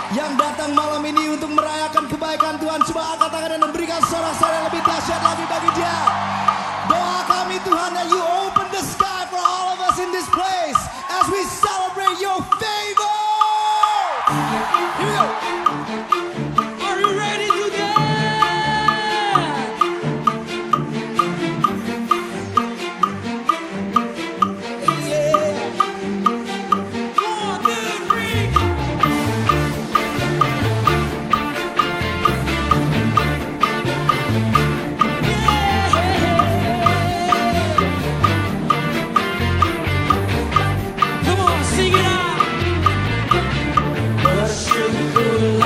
yang datang malam ini untuk merayakan kebaikan Tuhan. Coba angkat tangan dan memberikan sorak-sorai yang lebih dahsyat lagi bagi dia. Doa kami Tuhan, that you open the sky for all of us in this place as we celebrate your favor. Here we go. Are you ready to dance? Yeah. 1, 2, 3. Come on, sing it out. Bersyukur